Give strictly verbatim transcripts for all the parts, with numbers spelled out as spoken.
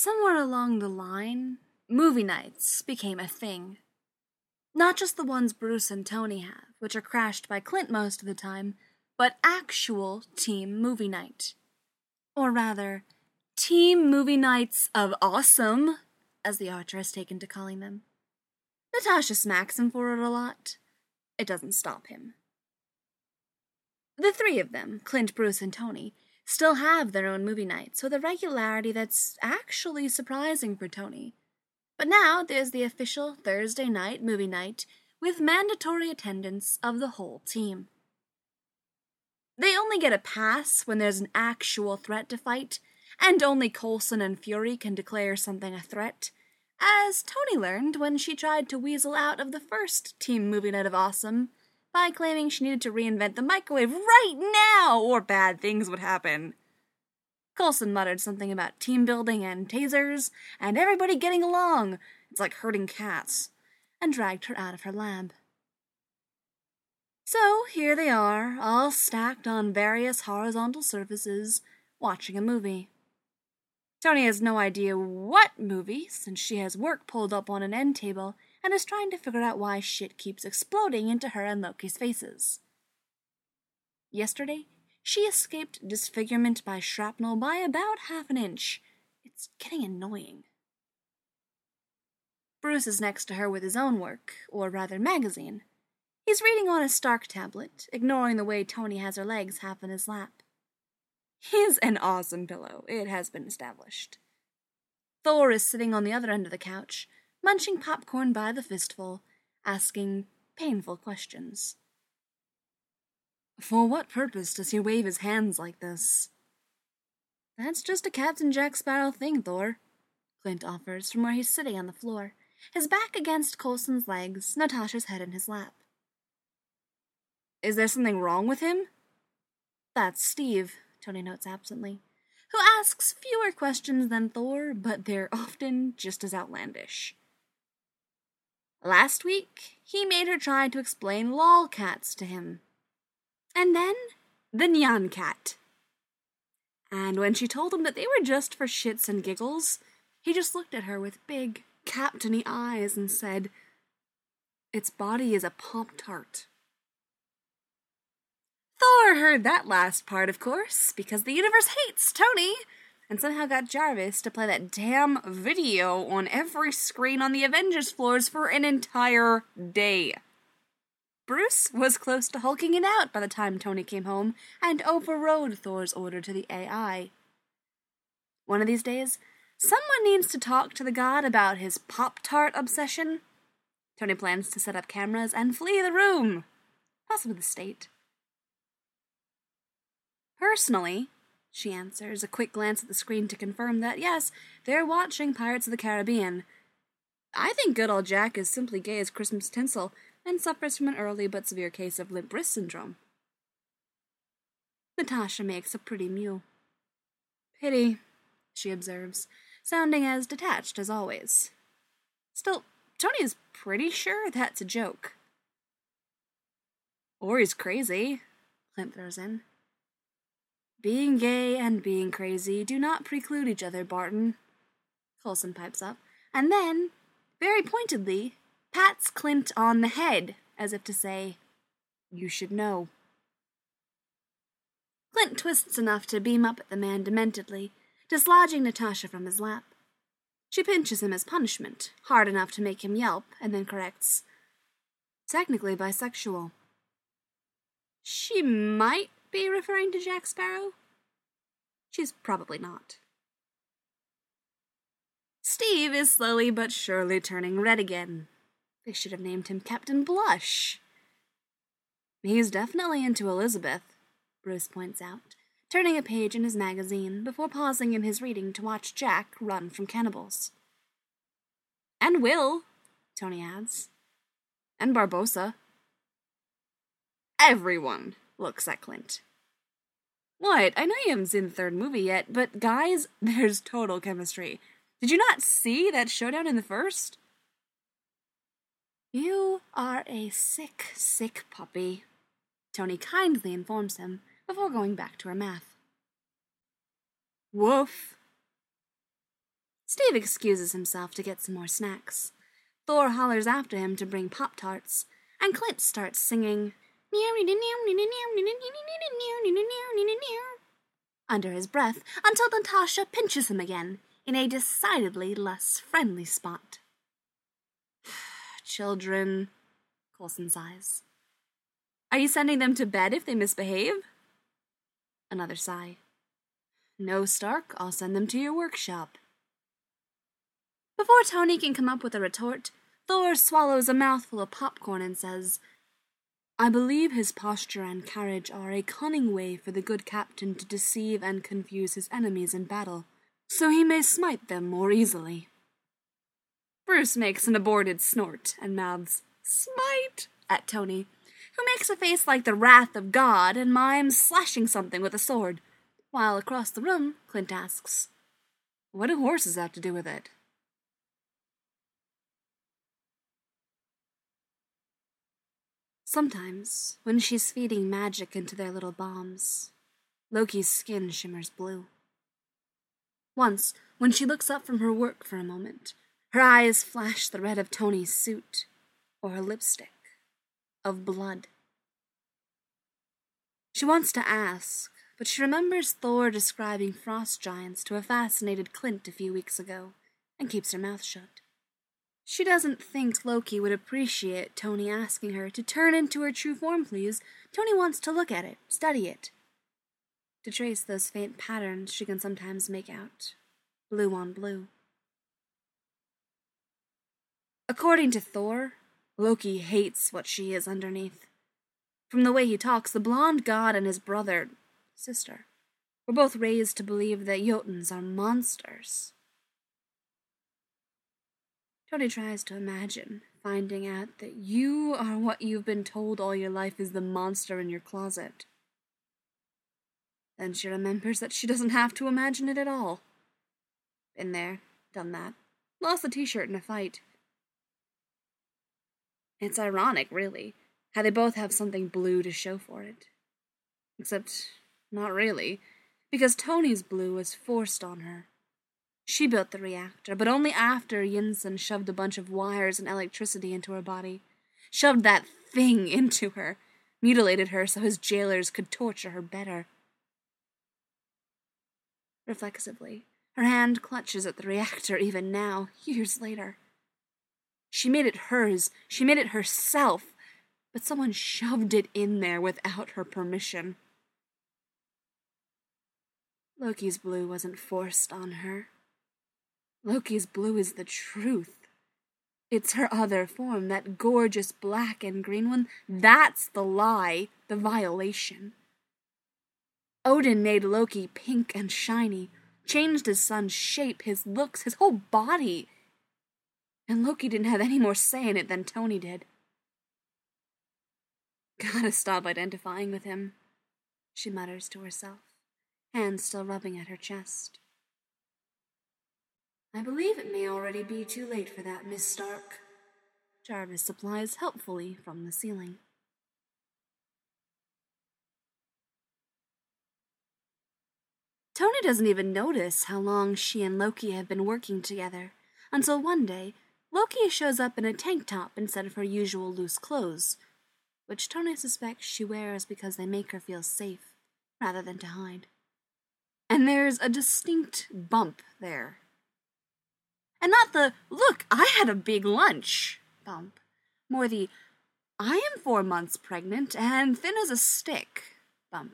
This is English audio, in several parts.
Somewhere along the line, movie nights became a thing. Not just the ones Bruce and Tony have, which are crashed by Clint most of the time, but actual team movie night. Or rather, team movie nights of awesome, as the Archer has taken to calling them. Natasha smacks him for it a lot. It doesn't stop him. The three of them, Clint, Bruce, and Tony, still have their own movie nights with a regularity that's actually surprising for Tony. But now there's the official Thursday night movie night with mandatory attendance of the whole team. They only get a pass when there's an actual threat to fight, and only Coulson and Fury can declare something a threat, as Tony learned when she tried to weasel out of the first team movie night of awesome by claiming she needed to reinvent the microwave right now or bad things would happen. Coulson muttered something about team building and tasers and everybody getting along, it's like herding cats, and dragged her out of her lab. So here they are, all stacked on various horizontal surfaces, watching a movie. Tony has no idea what movie, since she has work pulled up on an end table and is trying to figure out why shit keeps exploding into her and Loki's faces. Yesterday, she escaped disfigurement by shrapnel by about half an inch. It's getting annoying. Bruce is next to her with his own work, or rather magazine. He's reading on a Stark tablet, ignoring the way Tony has her legs half in his lap. He's an awesome pillow, it has been established. Thor is sitting on the other end of the couch, munching popcorn by the fistful, asking painful questions. For what purpose does he wave his hands like this? That's just a Captain Jack Sparrow thing, Thor, Clint offers from where he's sitting on the floor, his back against Coulson's legs, Natasha's head in his lap. Is there something wrong with him? That's Steve, Tony notes absently, who asks fewer questions than Thor, but they're often just as outlandish. Last week, he made her try to explain lolcats to him. And then, the Nyan Cat. And when she told him that they were just for shits and giggles, he just looked at her with big, captainy eyes and said, "Its body is a Pop-Tart." Thor heard that last part, of course, because the universe hates Tony, and somehow got Jarvis to play that damn video on every screen on the Avengers floors for an entire day. Bruce was close to hulking it out by the time Tony came home and overrode Thor's order to the A I. One of these days, someone needs to talk to the god about his Pop-Tart obsession. Tony plans to set up cameras and flee the room, possibly the state. Personally, she answers, a quick glance at the screen to confirm that, yes, they're watching Pirates of the Caribbean. I think good old Jack is simply gay as Christmas tinsel and suffers from an early but severe case of limp wrist syndrome. Natasha makes a pretty mew. Pity, she observes, sounding as detached as always. Still, Tony is pretty sure that's a joke. Or he's crazy, Clint throws in. Being gay and being crazy do not preclude each other, Barton, Coulson pipes up, and then, very pointedly, pats Clint on the head, as if to say, "You should know." Clint twists enough to beam up at the man dementedly, dislodging Natasha from his lap. She pinches him as punishment, hard enough to make him yelp, and then corrects, "Technically bisexual." She might be referring to Jack Sparrow? She's probably not. Steve is slowly but surely turning red again. They should have named him Captain Blush. He's definitely into Elizabeth, Bruce points out, turning a page in his magazine before pausing in his reading to watch Jack run from cannibals. And Will, Tony adds. And Barbossa. Everyone looks at Clint. What? I know you haven't seen the third movie yet, but guys, there's total chemistry. Did you not see that showdown in the first? You are a sick, sick puppy, Tony kindly informs him before going back to her math. Woof. Steve excuses himself to get some more snacks. Thor hollers after him to bring Pop-Tarts, and Clint starts singing under his breath until Natasha pinches him again in a decidedly less friendly spot. Children, Coulson sighs. Are you sending them to bed if they misbehave? Another sigh. No, Stark, I'll send them to your workshop. Before Tony can come up with a retort, Thor swallows a mouthful of popcorn and says, I believe his posture and carriage are a cunning way for the good captain to deceive and confuse his enemies in battle, so he may smite them more easily. Bruce makes an aborted snort and mouths, Smite, at Tony, who makes a face like the wrath of God and mimes slashing something with a sword, while across the room, Clint asks, What do horses have to do with it? Sometimes, when she's feeding magic into their little bombs, Loki's skin shimmers blue. Once, when she looks up from her work for a moment, her eyes flash the red of Tony's suit, or her lipstick, of blood. She wants to ask, but she remembers Thor describing frost giants to a fascinated Clint a few weeks ago, and keeps her mouth shut. She doesn't think Loki would appreciate Tony asking her to turn into her true form, please. Tony wants to look at it, study it, to trace those faint patterns she can sometimes make out, blue on blue. According to Thor, Loki hates what she is underneath. From the way he talks, the blonde god and his brother, sister, were both raised to believe that Jotuns are monsters. Tony tries to imagine finding out that you are what you've been told all your life is the monster in your closet. Then she remembers that she doesn't have to imagine it at all. Been there, done that, lost the t-shirt in a fight. It's ironic, really, how they both have something blue to show for it. Except, not really, because Tony's blue was forced on her. She built the reactor, but only after Yinsen shoved a bunch of wires and electricity into her body. Shoved that thing into her. Mutilated her so his jailers could torture her better. Reflexively, her hand clutches at the reactor even now, years later. She made it hers. She made it herself. But someone shoved it in there without her permission. Loki's blue wasn't forced on her. Loki's blue is the truth. It's her other form, that gorgeous black and green one. That's the lie, the violation. Odin made Loki pink and shiny, changed his son's shape, his looks, his whole body. And Loki didn't have any more say in it than Tony did. Gotta stop identifying with him, she mutters to herself, hands still rubbing at her chest. I believe it may already be too late for that, Miss Stark. Jarvis supplies helpfully from the ceiling. Tony doesn't even notice how long she and Loki have been working together, until one day, Loki shows up in a tank top instead of her usual loose clothes, which Tony suspects she wears because they make her feel safe, rather than to hide. And there's a distinct bump there. And not the, look, I had a big lunch bump. More the, I am four months pregnant and thin as a stick bump.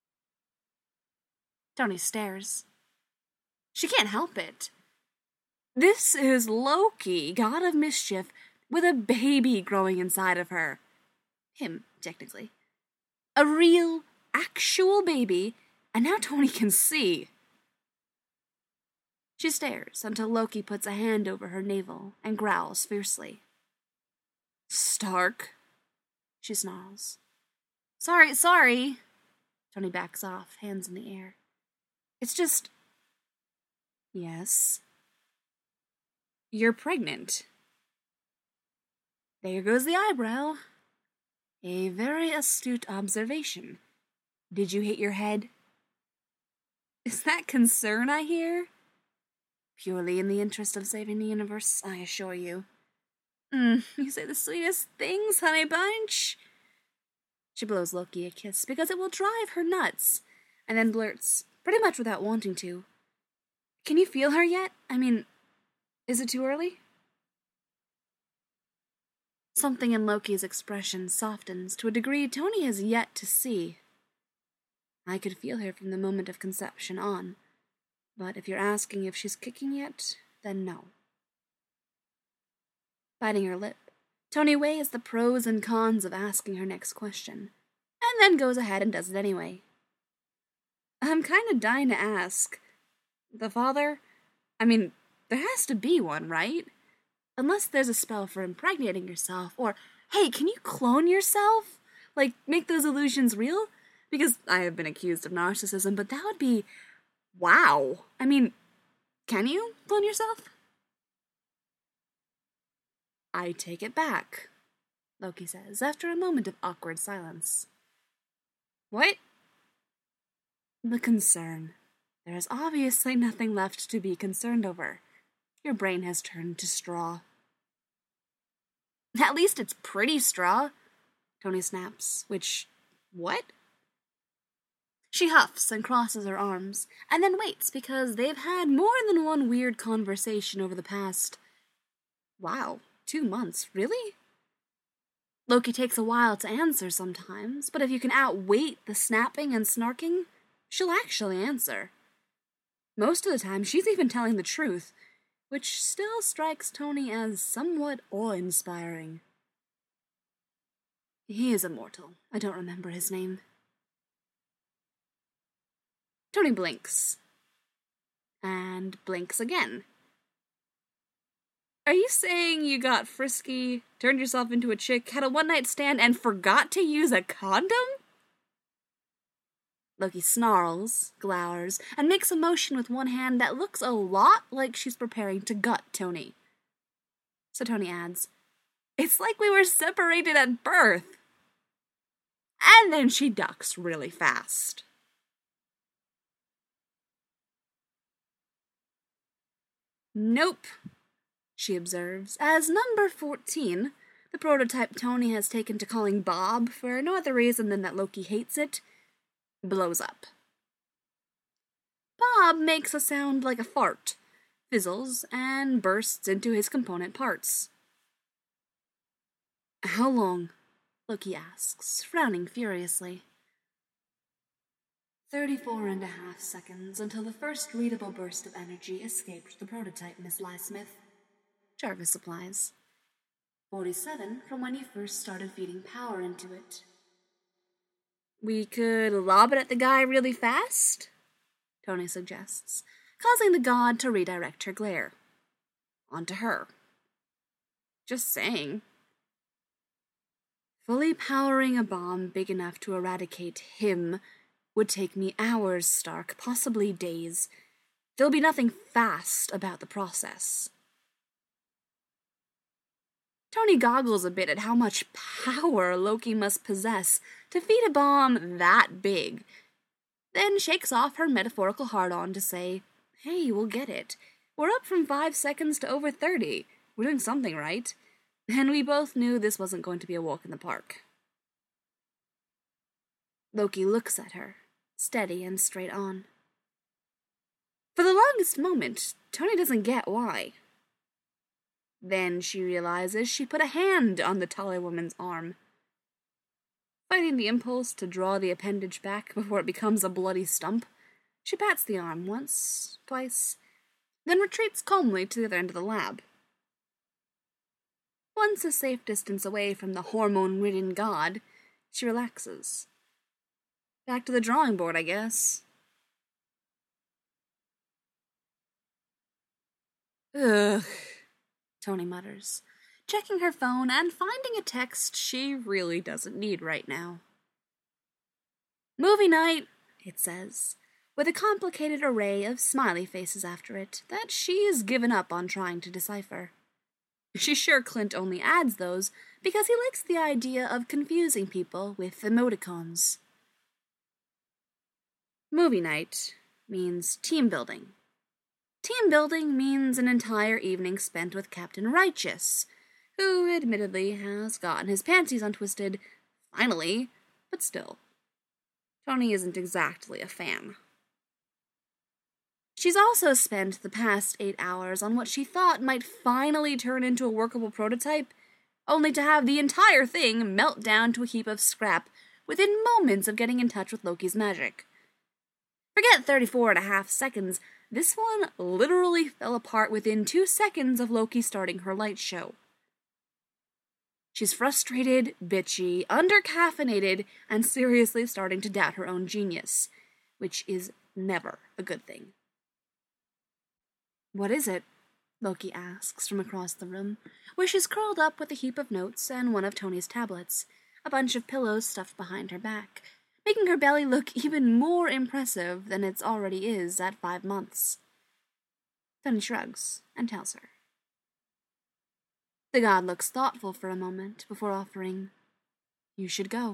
Tony stares. She can't help it. This is Loki, god of mischief, with a baby growing inside of her. Him, technically. A real, actual baby, and now Tony can see. She stares until Loki puts a hand over her navel and growls fiercely. Stark, she snarls. Sorry, sorry. Tony backs off, hands in the air. It's just... Yes. You're pregnant. There goes the eyebrow. A very astute observation. Did you hit your head? Is that concern I hear? Purely in the interest of saving the universe, I assure you. Mm, you say the sweetest things, honey bunch. She blows Loki a kiss because it will drive her nuts, and then blurts, pretty much without wanting to, "Can you feel her yet? I mean, is it too early?" Something in Loki's expression softens to a degree Tony has yet to see. I could feel her from the moment of conception on, but if you're asking if she's kicking yet, then no. Biting her lip, Tony weighs the pros and cons of asking her next question, and then goes ahead and does it anyway. I'm kinda dying to ask. The father? I mean, there has to be one, right? Unless there's a spell for impregnating yourself, or, hey, can you clone yourself? Like, make those illusions real? Because I have been accused of narcissism, but that would be, wow. I mean, can you clone yourself? I take it back, Loki says, after a moment of awkward silence. What? The concern. There is obviously nothing left to be concerned over. Your brain has turned to straw. At least it's pretty straw, Tony snaps, which, what? She huffs and crosses her arms, and then waits because they've had more than one weird conversation over the past, wow, two months, really? Loki takes a while to answer sometimes, but if you can outwait the snapping and snarking, she'll actually answer. Most of the time, she's even telling the truth, which still strikes Tony as somewhat awe-inspiring. He is immortal. I don't remember his name. Tony blinks. And blinks again. Are you saying you got frisky, turned yourself into a chick, had a one-night stand, and forgot to use a condom? Loki snarls, glowers, and makes a motion with one hand that looks a lot like she's preparing to gut Tony. So Tony adds, "It's like we were separated at birth." And then she ducks really fast. Nope, she observes, as number fourteen, the prototype Tony has taken to calling Bob for no other reason than that Loki hates it, blows up. Bob makes a sound like a fart, fizzles, and bursts into his component parts. How long? Loki asks, frowning furiously. Thirty-four and a half seconds until the first readable burst of energy escaped the prototype, Miss Lysmith. Jarvis supplies. Forty-seven from when you first started feeding power into it. We could lob it at the guy really fast? Tony suggests, causing the god to redirect her glare. Onto her. Just saying. Fully powering a bomb big enough to eradicate him would take me hours, Stark, possibly days. There'll be nothing fast about the process. Tony goggles a bit at how much power Loki must possess to feed a bomb that big, then shakes off her metaphorical hard-on to say, hey, we'll get it. We're up from five seconds to over thirty. We're doing something right. And we both knew this wasn't going to be a walk in the park. Loki looks at her, steady and straight on. For the longest moment, Tony doesn't get why. Then she realizes she put a hand on the taller woman's arm. Fighting the impulse to draw the appendage back before it becomes a bloody stump, she pats the arm once, twice, then retreats calmly to the other end of the lab. Once a safe distance away from the hormone-ridden god, she relaxes. Back to the drawing board, I guess. Ugh, Tony mutters, checking her phone and finding a text she really doesn't need right now. Movie night, it says, with a complicated array of smiley faces after it that she's given up on trying to decipher. She's sure Clint only adds those because he likes the idea of confusing people with emoticons. Movie night means team building. Team building means an entire evening spent with Captain Righteous, who admittedly has gotten his panties untwisted, finally, but still. Tony isn't exactly a fan. She's also spent the past eight hours on what she thought might finally turn into a workable prototype, only to have the entire thing melt down to a heap of scrap within moments of getting in touch with Loki's magic. Forget thirty-four and a half seconds, this one literally fell apart within two seconds of Loki starting her light show. She's frustrated, bitchy, undercaffeinated, and seriously starting to doubt her own genius, which is never a good thing. "What is it?" Loki asks from across the room, where she's curled up with a heap of notes and one of Tony's tablets, a bunch of pillows stuffed behind her back, making her belly look even more impressive than it already is at five months. Tony shrugs and tells her. The god looks thoughtful for a moment before offering, "You should go."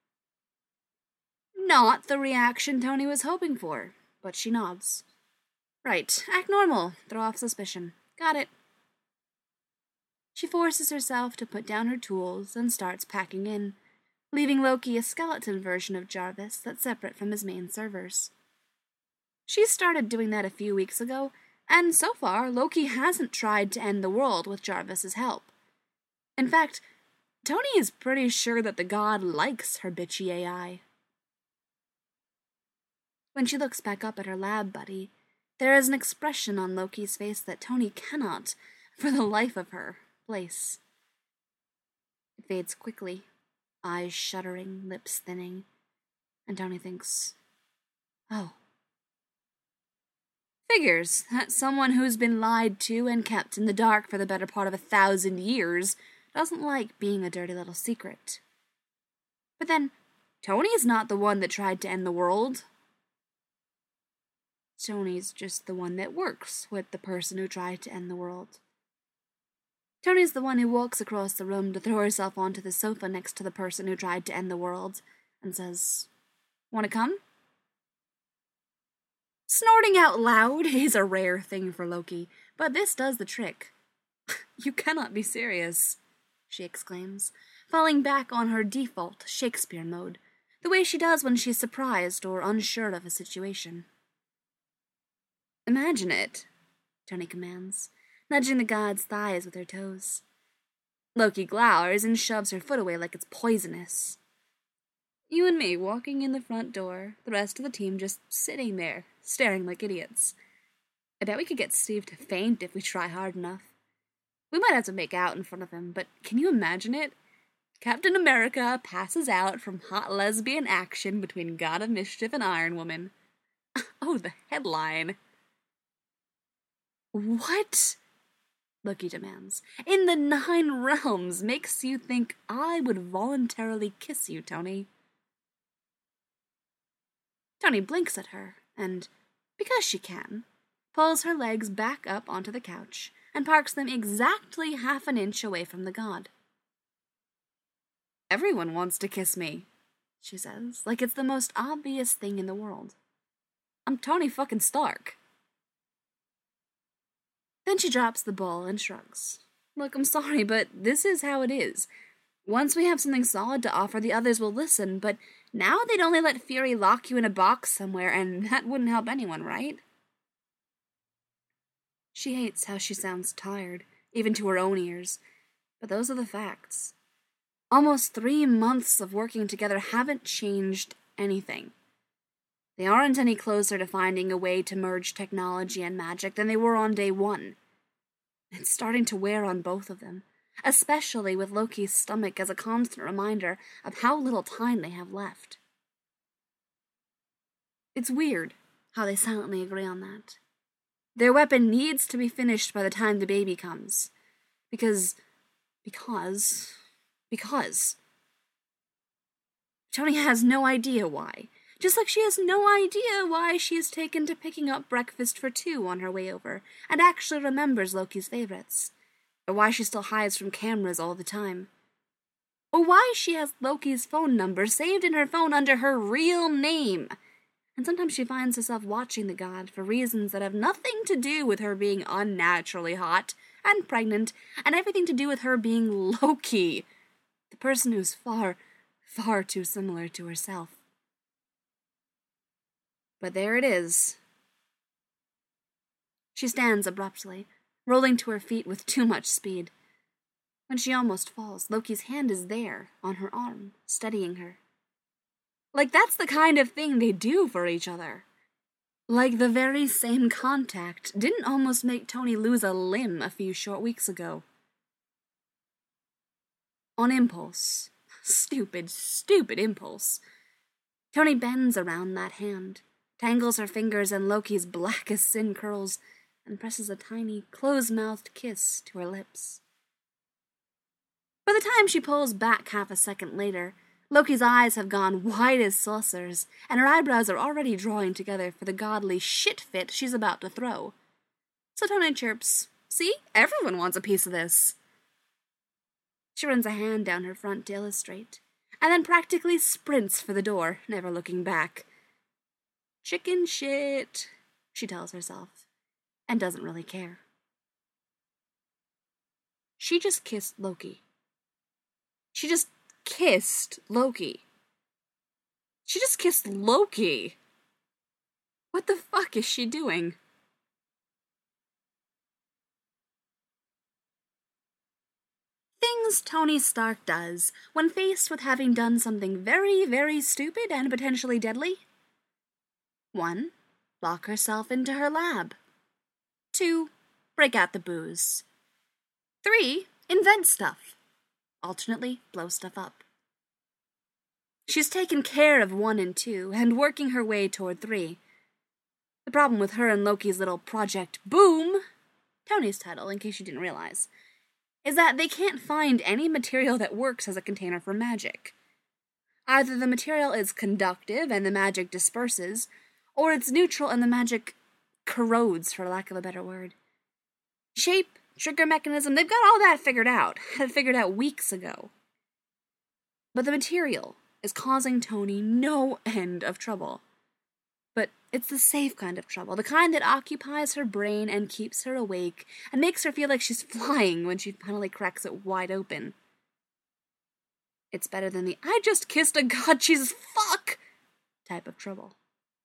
Not the reaction Tony was hoping for, but she nods. Right, act normal, throw off suspicion. Got it. She forces herself to put down her tools and starts packing in, leaving Loki a skeleton version of Jarvis that's separate from his main servers. She started doing that a few weeks ago, and so far Loki hasn't tried to end the world with Jarvis's help. In fact, Tony is pretty sure that the god likes her bitchy A I. When she looks back up at her lab buddy, there is an expression on Loki's face that Tony cannot, for the life of her, place. It fades quickly, eyes shuddering, lips thinning, and Tony thinks, oh. Figures that someone who's been lied to and kept in the dark for the better part of a thousand years doesn't like being a dirty little secret. But then, Tony's not the one that tried to end the world. Tony's just the one that works with the person who tried to end the world. Tony's the one who walks across the room to throw herself onto the sofa next to the person who tried to end the world and says, "Want to come?" Snorting out loud is a rare thing for Loki, but this does the trick. "You cannot be serious," she exclaims, falling back on her default Shakespeare mode, the way she does when she's surprised or unsure of a situation. "Imagine it," Tony commands, nudging the god's thighs with her toes. Loki glowers and shoves her foot away like it's poisonous. You and me walking in the front door, the rest of the team just sitting there, staring like idiots. I bet we could get Steve to faint if we try hard enough. We might have to make out in front of him, but can you imagine it? Captain America passes out from hot lesbian action between God of Mischief and Iron Woman. Oh, the headline. "What?" Loki demands. "In the nine realms makes you think I would voluntarily kiss you, Tony?" Tony blinks at her, and, because she can, pulls her legs back up onto the couch and parks them exactly half an inch away from the god. "Everyone wants to kiss me," she says, like it's the most obvious thing in the world. "I'm Tony fucking Stark." Then she drops the ball and shrugs. "Look, I'm sorry, but this is how it is. Once we have something solid to offer, the others will listen, but now they'd only let Fury lock you in a box somewhere, and that wouldn't help anyone, right?" She hates how she sounds tired, even to her own ears, but those are the facts. Almost three months of working together haven't changed anything. They aren't any closer to finding a way to merge technology and magic than they were on day one. It's starting to wear on both of them, especially with Loki's stomach as a constant reminder of how little time they have left. It's weird how they silently agree on that. Their weapon needs to be finished by the time the baby comes. Because, because, because. Tony has no idea why. Just like she has no idea why she is taken to picking up breakfast for two on her way over, and actually remembers Loki's favorites, or why she still hides from cameras all the time, or why she has Loki's phone number saved in her phone under her real name, and sometimes she finds herself watching the god for reasons that have nothing to do with her being unnaturally hot and pregnant, and everything to do with her being Loki, the person who's far, far too similar to herself. But there it is. She stands abruptly, rolling to her feet with too much speed. When she almost falls, Loki's hand is there, on her arm, steadying her. Like that's the kind of thing they do for each other. Like the very same contact didn't almost make Tony lose a limb a few short weeks ago. On impulse, stupid, stupid impulse, Tony bends around that hand, tangles her fingers in Loki's black as sin curls, and presses a tiny, close-mouthed kiss to her lips. By the time she pulls back half a second later, Loki's eyes have gone wide as saucers, and her eyebrows are already drawing together for the godly shit fit she's about to throw. So Tony chirps, "See? Everyone wants a piece of this." She runs a hand down her front to illustrate, and then practically sprints for the door, never looking back. Chicken shit, she tells herself, and doesn't really care. She just kissed Loki. She just kissed Loki. She just kissed Loki. What the fuck is she doing? Things Tony Stark does when faced with having done something very, very stupid and potentially deadly. One, lock herself into her lab. Two, break out the booze. Three, invent stuff. Alternately, blow stuff up. She's taken care of one and two, and working her way toward three. The problem with her and Loki's little Project Boom, Tony's title, in case you didn't realize, is that they can't find any material that works as a container for magic. Either the material is conductive and the magic disperses, or it's neutral and the magic corrodes, for lack of a better word. Shape, trigger mechanism, they've got all that figured out, had figured out weeks ago. But the material is causing Tony no end of trouble. But it's the safe kind of trouble, the kind that occupies her brain and keeps her awake, and makes her feel like she's flying when she finally cracks it wide open. It's better than the "I just kissed a god, she's fuck" type of trouble.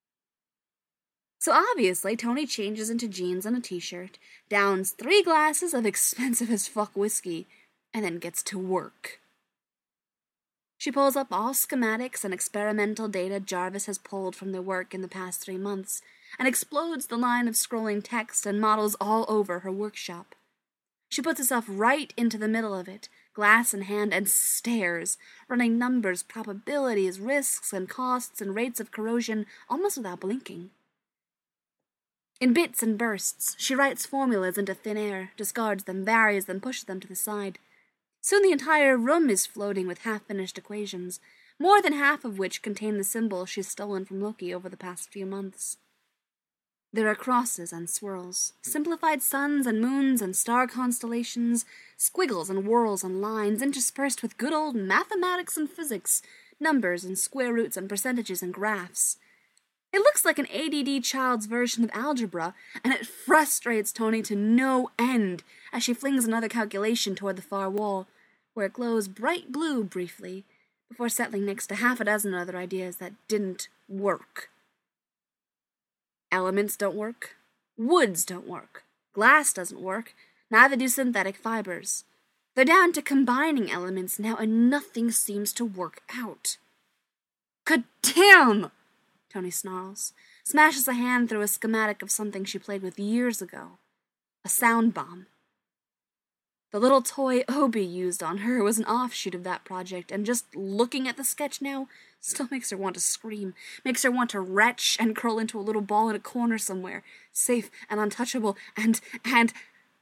So obviously, Tony changes into jeans and a t-shirt, downs three glasses of expensive as fuck whiskey, and then gets to work. She pulls up all schematics and experimental data Jarvis has pulled from their work in the past three months, and explodes the line of scrolling text and models all over her workshop. She puts herself right into the middle of it, glass in hand, and stares, running numbers, probabilities, risks, and costs, and rates of corrosion, almost without blinking. In bits and bursts, she writes formulas into thin air, discards them, varies them, pushes them to the side. Soon the entire room is floating with half-finished equations, more than half of which contain the symbols she's stolen from Loki over the past few months. There are crosses and swirls, simplified suns and moons and star constellations, squiggles and whorls and lines interspersed with good old mathematics and physics, numbers and square roots and percentages and graphs. It looks like an A D D child's version of algebra, and it frustrates Tony to no end as she flings another calculation toward the far wall, where it glows bright blue briefly, before settling next to half a dozen other ideas that didn't work. Elements don't work. Woods don't work. Glass doesn't work. Neither do synthetic fibers. They're down to combining elements now, and nothing seems to work out. God damn! Tony snarls, smashes a hand through a schematic of something she played with years ago. A sound bomb. The little toy Obi used on her was an offshoot of that project, and just looking at the sketch now still makes her want to scream, makes her want to retch and curl into a little ball in a corner somewhere, safe and untouchable, and, and...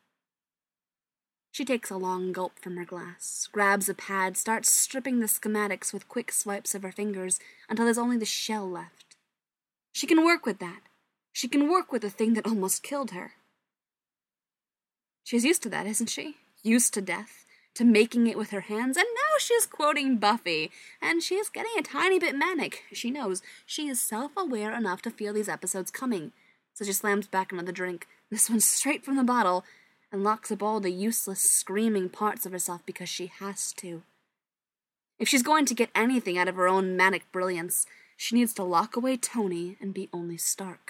She takes a long gulp from her glass, grabs a pad, starts stripping the schematics with quick swipes of her fingers until there's only the shell left. She can work with that. She can work with the thing that almost killed her. She's used to that, isn't she? Used to death. to making it with her hands, and now she's quoting Buffy, and she is getting a tiny bit manic. She knows she is self-aware enough to feel these episodes coming, so she slams back another drink, this one straight from the bottle, and locks up all the useless, screaming parts of herself because she has to. If she's going to get anything out of her own manic brilliance, she needs to lock away Tony and be only Stark.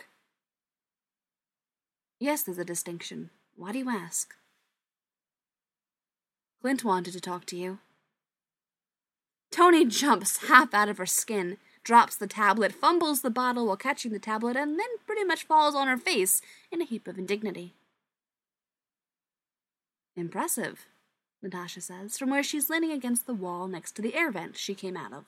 Yes, there's a distinction. Why do you ask? Clint wanted to talk to you. Tony jumps half out of her skin, drops the tablet, fumbles the bottle while catching the tablet, and then pretty much falls on her face in a heap of indignity. Impressive, Natasha says, from where she's leaning against the wall next to the air vent she came out of.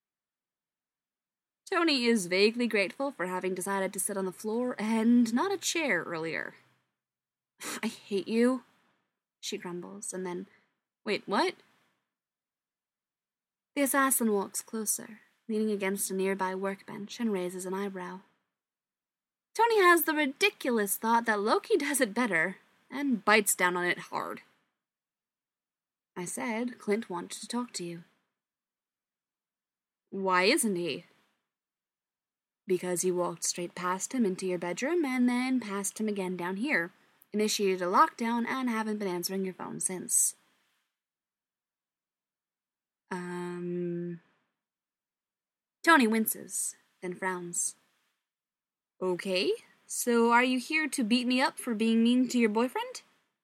Tony is vaguely grateful for having decided to sit on the floor and not a chair earlier. I hate you, she grumbles, and then, wait, what? The assassin walks closer, leaning against a nearby workbench, and raises an eyebrow. Tony has the ridiculous thought that Loki does it better, and bites down on it hard. I said Clint wanted to talk to you. Why isn't he? Because you walked straight past him into your bedroom and then past him again down here, initiated a lockdown, and haven't been answering your phone since. Um... Tony winces, then frowns. Okay, so are you here to beat me up for being mean to your boyfriend?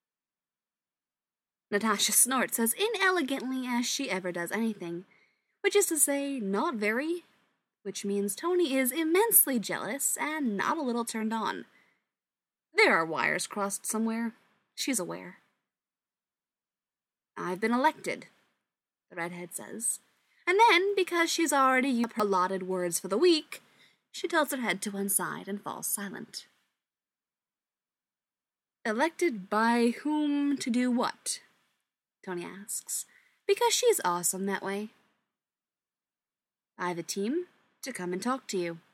Natasha snorts as inelegantly as she ever does anything, which is to say, not very, which means Tony is immensely jealous and not a little turned on. There are wires crossed somewhere. She's aware. I've been elected, the redhead says, and then, because she's already used her allotted words for the week, she tilts her head to one side and falls silent. Elected by whom to do what? Tony asks, because she's awesome that way. I have a team to come and talk to you.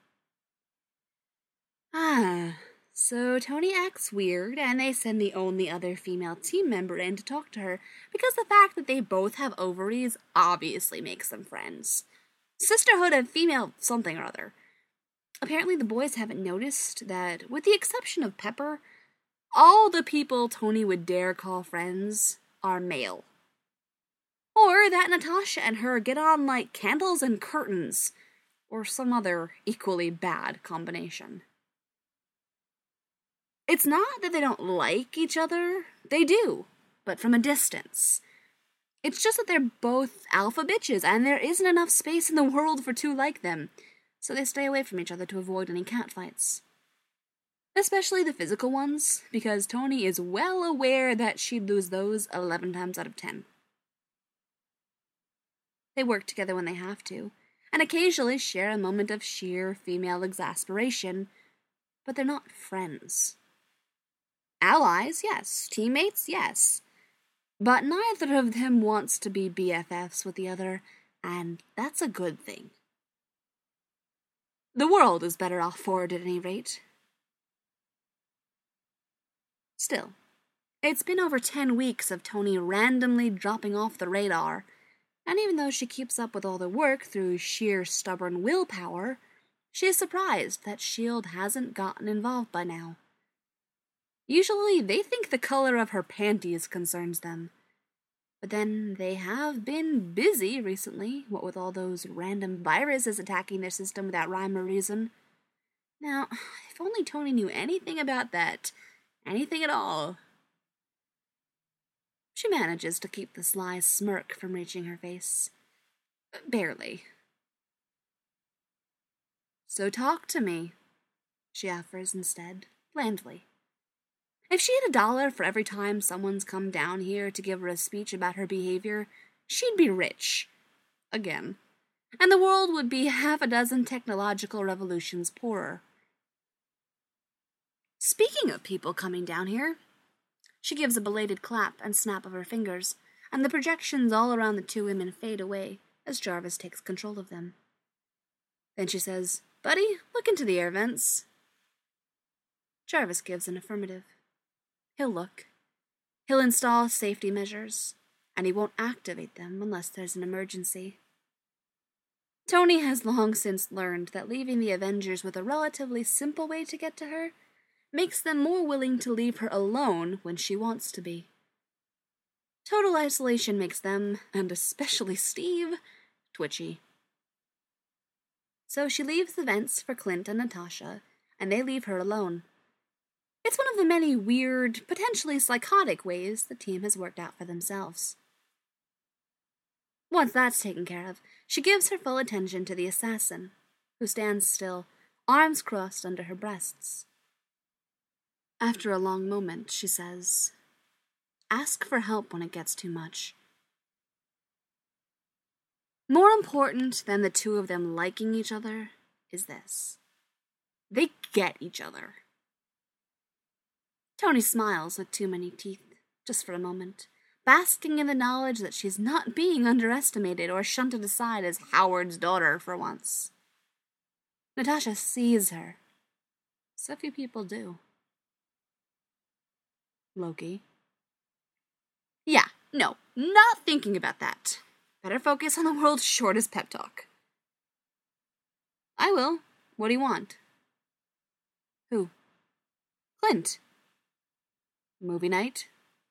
Ah, so Tony acts weird, and they send the only other female team member in to talk to her, because the fact that they both have ovaries obviously makes them friends. Sisterhood of female something or other. Apparently the boys haven't noticed that, with the exception of Pepper, all the people Tony would dare call friends are male. Or that Natasha and her get on like candles and curtains, or some other equally bad combination. It's not that they don't like each other, they do, but from a distance. It's just that they're both alpha bitches, and there isn't enough space in the world for two like them, so they stay away from each other to avoid any catfights. Especially the physical ones, because Tony is well aware that she'd lose those eleven times out of ten. They work together when they have to, and occasionally share a moment of sheer female exasperation, but they're not friends. Allies, yes. Teammates, yes. But neither of them wants to be B F Fs with the other, and that's a good thing. The world is better off for it at any rate. Still, it's been over ten weeks of Tony randomly dropping off the radar, and even though she keeps up with all the work through sheer stubborn willpower, she is surprised that S H I E L D hasn't gotten involved by now. Usually they think the color of her panties concerns them, but then they have been busy recently, what with all those random viruses attacking their system without rhyme or reason. Now, if only Tony knew anything about that, anything at all. She manages to keep the sly smirk from reaching her face. Barely. So talk to me, she offers instead, blandly. If she had a dollar for every time someone's come down here to give her a speech about her behavior, she'd be rich. Again. And the world would be half a dozen technological revolutions poorer. Speaking of people coming down here, she gives a belated clap and snap of her fingers, and the projections all around the two women fade away as Jarvis takes control of them. Then she says, "Buddy, look into the air vents." Jarvis gives an affirmative. He'll look. He'll install safety measures. and he won't activate them unless there's an emergency. Tony has long since learned that leaving the Avengers with a relatively simple way to get to her makes them more willing to leave her alone when she wants to be. Total isolation makes them, and especially Steve, twitchy. So she leaves the vents for Clint and Natasha, and they leave her alone. It's one of the many weird, potentially psychotic ways the team has worked out for themselves. Once that's taken care of, she gives her full attention to the assassin, who stands still, arms crossed under her breasts. After a long moment, she says, "Ask for help when it gets too much." More important than the two of them liking each other is this. They get each other. Tony smiles with too many teeth, just for a moment, basking in the knowledge that she's not being underestimated or shunted aside as Howard's daughter for once. Natasha sees her. So few people do. Loki. Yeah, no, not thinking about that. Better focus on the world's shortest pep talk. I will. What do you want? Who? Clint. Movie night?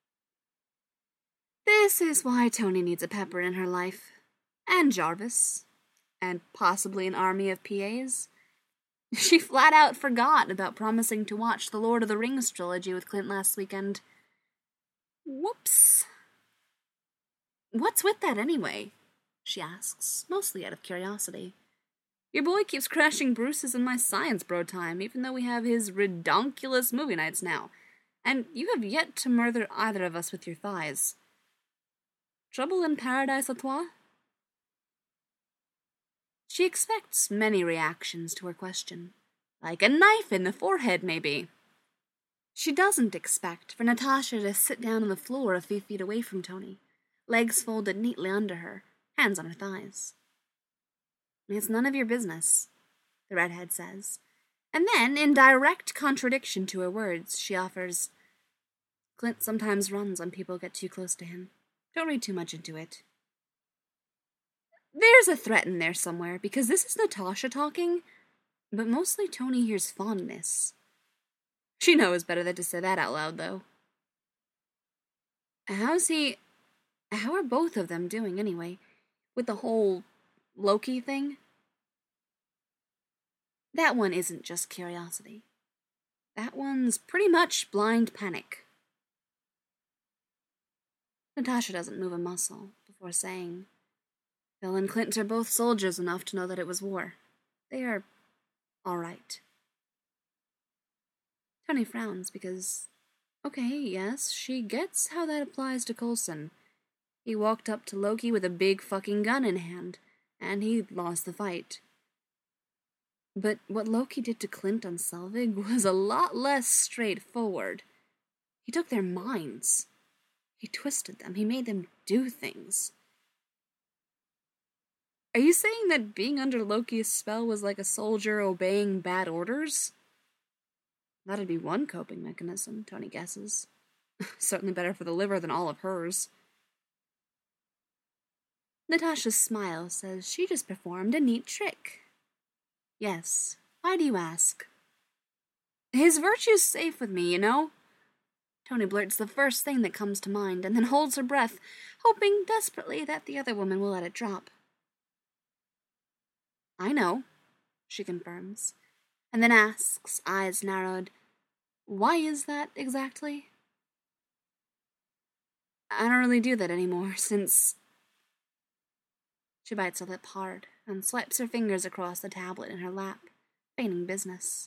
This is why Tony needs a pepper in her life. And Jarvis. And possibly an army of P As. She flat out forgot about promising to watch the Lord of the Rings trilogy with Clint last weekend. Whoops. What's with that anyway? She asks, mostly out of curiosity. Your boy keeps crashing Bruce's and my science bro time, even though we have his redonkulous movie nights now. And you have yet to murder either of us with your thighs. Trouble in paradise à toi? She expects many reactions to her question. Like a knife in the forehead, maybe. She doesn't expect for Natasha to sit down on the floor a few feet away from Tony, legs folded neatly under her, hands on her thighs. It's none of your business, the redhead says. And then, in direct contradiction to her words, she offers, Clint sometimes runs when people get too close to him. Don't read too much into it. There's a threat in there somewhere, because this is Natasha talking, but mostly Tony hears fondness. She knows better than to say that out loud, though. How's he... How are both of them doing, anyway, with the whole Loki thing? That one isn't just curiosity. That one's pretty much blind panic. Natasha doesn't move a muscle before saying, Phil and Clint are both soldiers enough to know that it was war. They are all right. Tony frowns because, okay, yes, she gets how that applies to Coulson. He walked up to Loki with a big fucking gun in hand, and he lost the fight. But what Loki did to Clint on Selvig was a lot less straightforward. He took their minds. He twisted them. He made them do things. Are you saying that being under Loki's spell was like a soldier obeying bad orders? That'd be one coping mechanism, Tony guesses. Certainly better for the liver than all of hers. Natasha's smile says she just performed a neat trick. Yes, why do you ask? His virtue's safe with me, you know? Tony blurts the first thing that comes to mind and then holds her breath, hoping desperately that the other woman will let it drop. I know, she confirms, and then asks, eyes narrowed, why is that exactly? I don't really do that anymore, since... She bites her lip hard and swipes her fingers across the tablet in her lap, feigning business.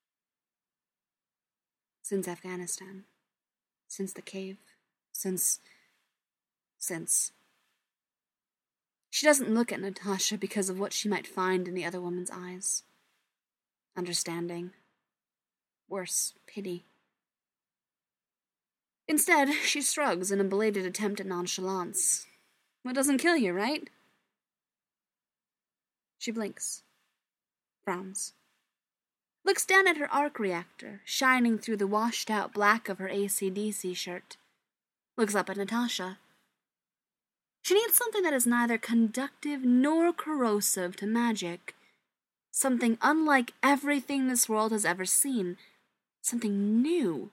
Since Afghanistan. Since the cave. Since... Since... She doesn't look at Natasha because of what she might find in the other woman's eyes. Understanding. Worse, pity. Instead, she shrugs in a belated attempt at nonchalance. What doesn't kill you, right? She blinks. Frowns. Looks down at her arc reactor, shining through the washed-out black of her A C D C shirt. Looks up at Natasha. She needs something that is neither conductive nor corrosive to magic. Something unlike everything this world has ever seen. Something new.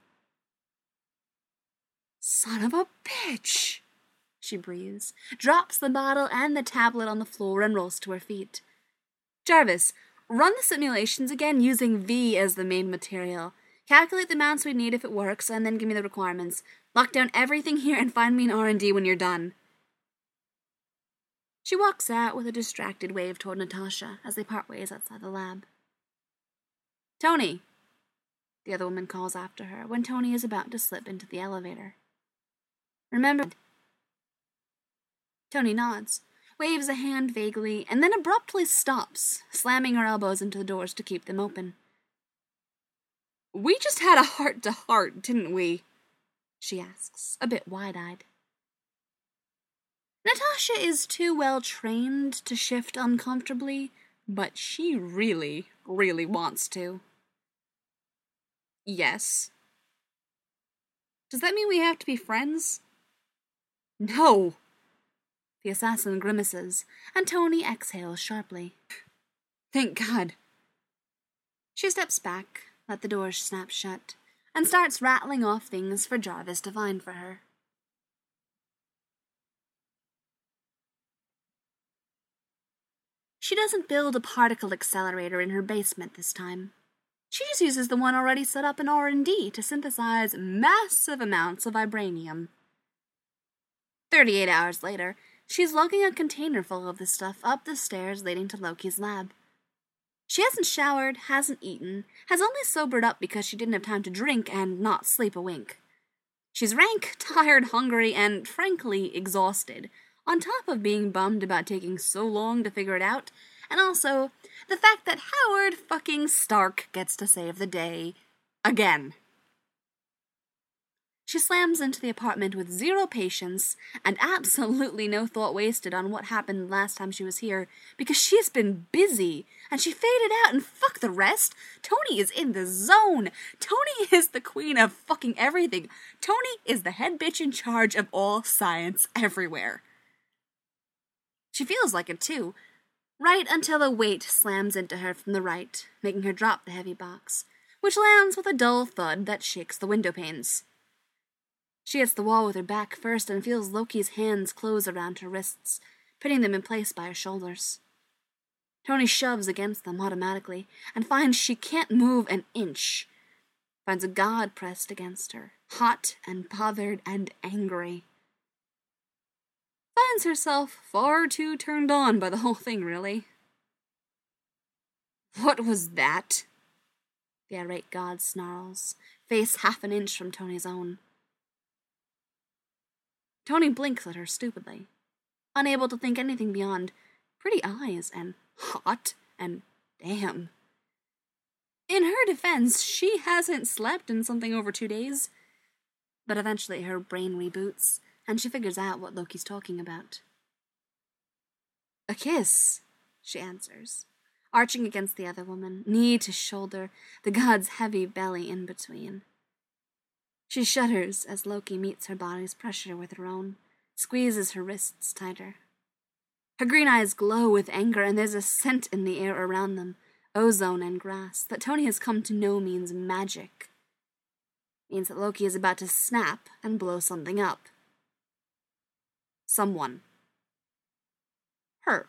Son of a bitch, she breathes, drops the bottle and the tablet on the floor and rolls to her feet. Jarvis, run the simulations again using V as the main material. Calculate the amounts we need if it works, and then give me the requirements. Lock down everything here and find me an R and D when you're done. She walks out with a distracted wave toward Natasha as they part ways outside the lab. Tony, the other woman calls after her when Tony is about to slip into the elevator. Remember? Tony nods, waves a hand vaguely, and then abruptly stops, slamming her elbows into the doors to keep them open. We just had a heart-to-heart, didn't we? She asks, a bit wide-eyed. Natasha is too well trained to shift uncomfortably, but she really, really wants to. Yes. Does that mean we have to be friends? No. The assassin grimaces, and Tony exhales sharply. Thank God. She steps back, let the door snap shut, and starts rattling off things for Jarvis to find for her. She doesn't build a particle accelerator in her basement this time. She just uses the one already set up in R and D to synthesize massive amounts of vibranium. Thirty-eight hours later, she's lugging a container full of the stuff up the stairs leading to Loki's lab. She hasn't showered, hasn't eaten, has only sobered up because she didn't have time to drink and not sleep a wink. She's rank, tired, hungry, and frankly exhausted, on top of being bummed about taking so long to figure it out, and also the fact that Howard fucking Stark gets to save the day again. She slams into the apartment with zero patience and absolutely no thought wasted on what happened last time she was here, because she's been busy, and she faded out, and fuck the rest. Tony is in the zone. Tony is the queen of fucking everything. Tony is the head bitch in charge of all science everywhere. She feels like it too, right until a weight slams into her from the right, making her drop the heavy box, which lands with a dull thud that shakes the window panes. She hits the wall with her back first and feels Loki's hands close around her wrists, pinning them in place by her shoulders. Tony shoves against them automatically and finds she can't move an inch. Finds a god pressed against her, hot and bothered and angry. Finds herself far too turned on by the whole thing, really. What was that? The irate god snarls, face half an inch from Tony's own. Tony blinks at her stupidly, unable to think anything beyond pretty eyes and hot and damn. In her defense, she hasn't slept in something over two days. But eventually her brain reboots, and she figures out what Loki's talking about. A kiss, she answers, arching against the other woman, knee to shoulder, the god's heavy belly in between. She shudders as Loki meets her body's pressure with her own, squeezes her wrists tighter. Her green eyes glow with anger, and there's a scent in the air around them, ozone and grass, that Tony has come to know means magic. Means that Loki is about to snap and blow something up. Someone. Her.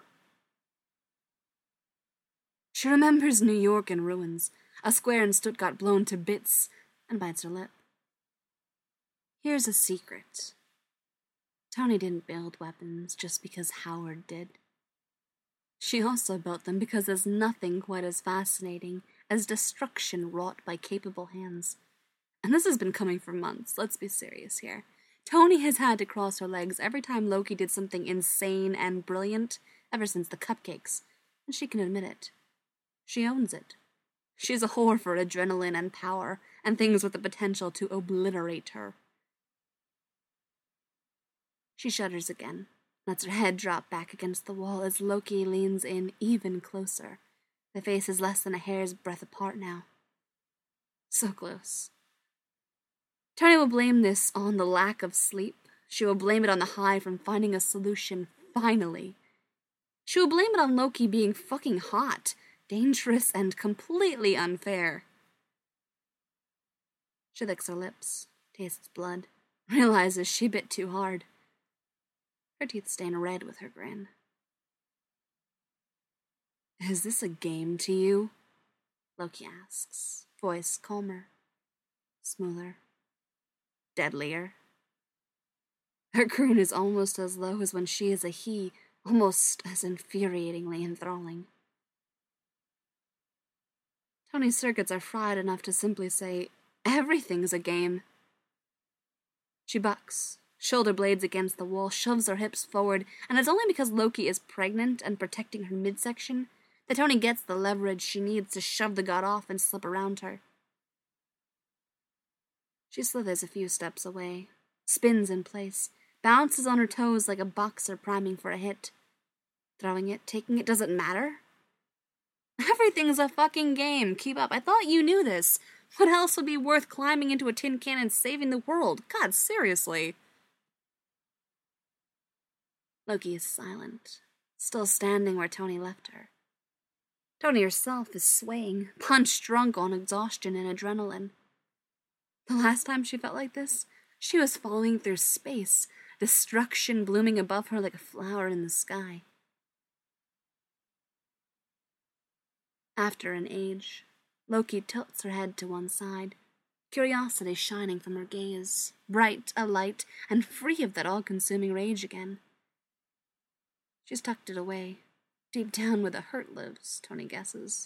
She remembers New York in ruins, a square in Stuttgart blown to bits, and bites her lip. Here's a secret. Tony didn't build weapons just because Howard did. She also built them because there's nothing quite as fascinating as destruction wrought by capable hands. And this has been coming for months, let's be serious here. Tony has had to cross her legs every time Loki did something insane and brilliant ever since the cupcakes, and she can admit it. She owns it. She's a whore for adrenaline and power, and things with the potential to obliterate her. She shudders again, lets her head drop back against the wall as Loki leans in even closer. Their faces less than a hair's breadth apart now. So close. Tony will blame this on the lack of sleep She will blame it on the high from finding a solution, finally. She will blame it on Loki being fucking hot, dangerous, and completely unfair. She licks her lips, tastes blood, realizes she bit too hard. Her teeth stain red with her grin. Is this a game to you? Loki asks, voice calmer, smoother, deadlier. Her croon is almost as low as when she is a he, almost as infuriatingly enthralling. Tony's circuits are fried enough to simply say, everything's a game. She bucks, shoulder blades against the wall, shoves her hips forward, and it's only because Loki is pregnant and protecting her midsection that Tony gets the leverage she needs to shove the god off and slip around her. She slithers a few steps away, spins in place, bounces on her toes like a boxer priming for a hit. Throwing it, taking it, doesn't matter. Everything's a fucking game. Keep up. I thought you knew this. What else would be worth climbing into a tin can and saving the world? God, seriously. Loki is silent, still standing where Tony left her. Tony herself is swaying, punch drunk on exhaustion and adrenaline. The last time she felt like this, she was falling through space, destruction blooming above her like a flower in the sky. After an age, Loki tilts her head to one side, curiosity shining from her gaze, bright, alight, and free of that all-consuming rage again. She's tucked it away, deep down where the hurt lives, Tony guesses.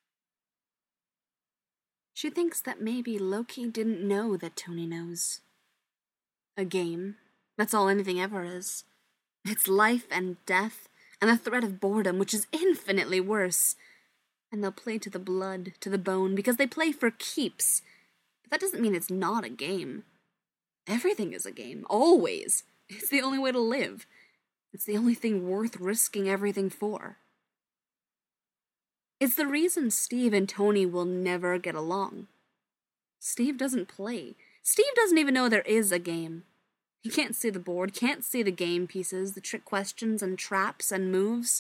She thinks that maybe Loki didn't know that Tony knows. A game, that's all anything ever is. It's life and death, and the threat of boredom, which is infinitely worse. And they'll play to the blood, to the bone, because they play for keeps. But that doesn't mean it's not a game. Everything is a game, always. It's the only way to live. It's the only thing worth risking everything for. It's the reason Steve and Tony will never get along. Steve doesn't play. Steve doesn't even know there is a game. He can't see the board, can't see the game pieces, the trick questions and traps and moves.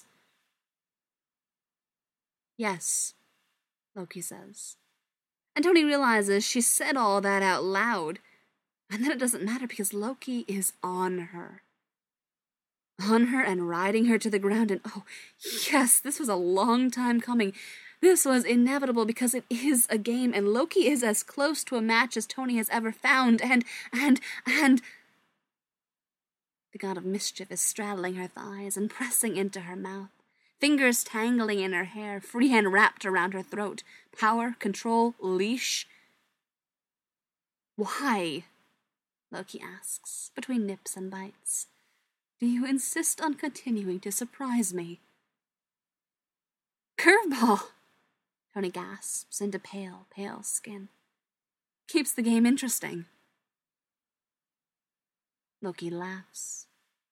Yes, Loki says. And Tony realizes she said all that out loud. And then it doesn't matter because Loki is on her. On her and riding her to the ground, and oh, yes, this was a long time coming. This was inevitable because it is a game, and Loki is as close to a match as Tony has ever found, and, and, and... The god of mischief is straddling her thighs and pressing into her mouth, fingers tangling in her hair, free hand wrapped around her throat. Power, control, leash. Why? Loki asks, between nips and bites. Do you insist on continuing to surprise me? Curveball! Tony gasps into pale, pale skin. Keeps the game interesting. Loki laughs.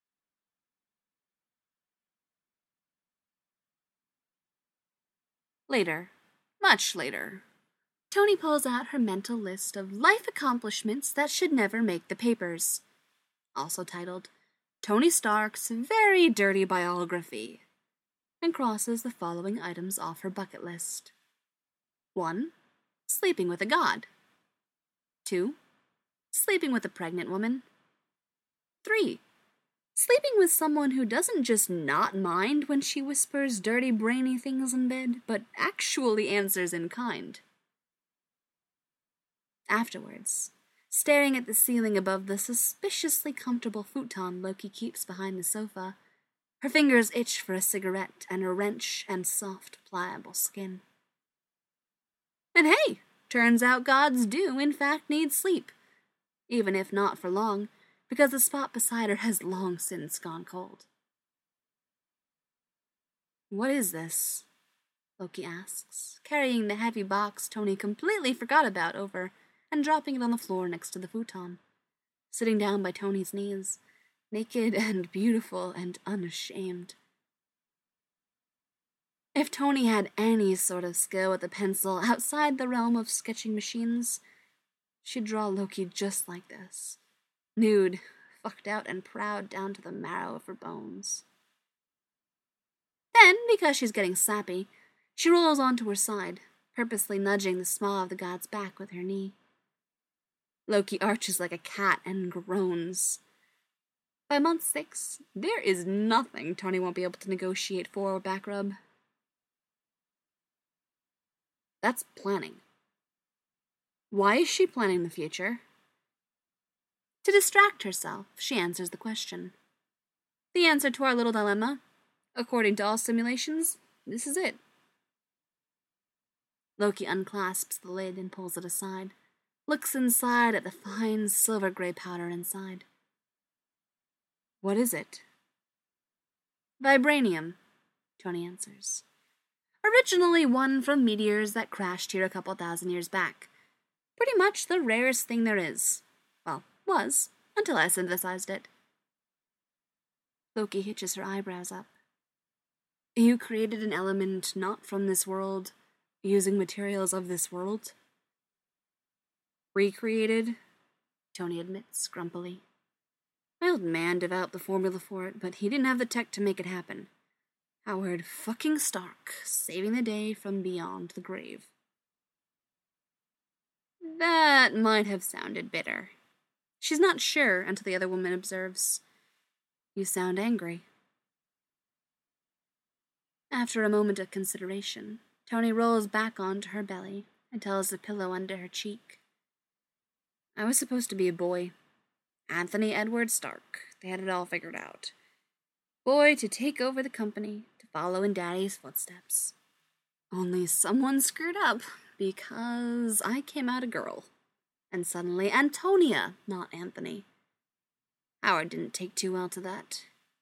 Later, much later, Tony pulls out her mental list of life accomplishments that should never make the papers, also titled Tony Stark's Very Dirty Biography, and crosses the following items off her bucket list. one. Sleeping with a god. two. Sleeping with a pregnant woman. three. Sleeping with someone who doesn't just not mind when she whispers dirty, brainy things in bed, but actually answers in kind. Afterwards, staring at the ceiling above the suspiciously comfortable futon Loki keeps behind the sofa, her fingers itch for a cigarette and a wrench and soft, pliable skin. And hey, turns out gods do, in fact, need sleep, even if not for long, because the spot beside her has long since gone cold. What is this? Loki asks, carrying the heavy box Tony completely forgot about over and dropping it on the floor next to the futon, sitting down by Tony's knees, naked and beautiful and unashamed. If Tony had any sort of skill with a pencil outside the realm of sketching machines, she'd draw Loki just like this. Nude, fucked out and proud down to the marrow of her bones. Then, because she's getting sappy, she rolls onto her side, purposely nudging the small of the god's back with her knee. Loki arches like a cat and groans. By month six, there is nothing Tony won't be able to negotiate for or back rub. That's planning. Why is she planning the future? To distract herself, she answers the question. The answer to our little dilemma, according to all simulations, this is it. Loki unclasps the lid and pulls it aside, looks inside at the fine silver-gray powder inside. What is it? Vibranium, Tony answers. Originally one from meteors that crashed here a couple thousand years back. Pretty much the rarest thing there is. Well, was, until I synthesized it. Loki hitches her eyebrows up. You created an element not from this world, using materials of this world? Recreated, Tony admits grumpily. My old man developed the formula for it, but he didn't have the tech to make it happen. Howard fucking Stark, saving the day from beyond the grave. That might have sounded bitter. She's not sure until the other woman observes. You sound angry. After a moment of consideration, Tony rolls back onto her belly and tells the pillow under her cheek. I was supposed to be a boy. Anthony Edward Stark. They had it all figured out. Boy to take over the company, to follow in Daddy's footsteps. Only someone screwed up, because I came out a girl. And suddenly Antonia, not Anthony. Howard didn't take too well to that.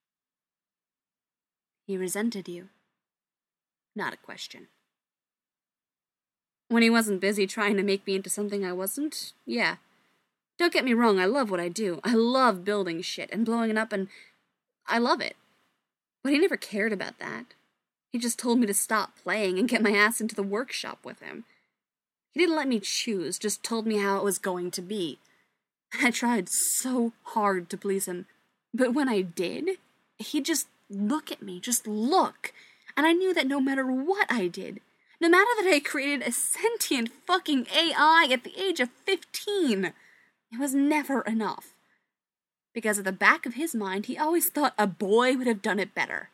He resented you. Not a question. When he wasn't busy trying to make me into something I wasn't, yeah. Don't get me wrong, I love what I do. I love building shit and blowing it up, and I love it. But he never cared about that. He just told me to stop playing and get my ass into the workshop with him. He didn't let me choose, just told me how it was going to be. I tried so hard to please him, but when I did, he'd just look at me, just look, and I knew that no matter what I did, no matter that I created a sentient fucking A I at the age of fifteen, it was never enough. Because at the back of his mind, he always thought a boy would have done it better.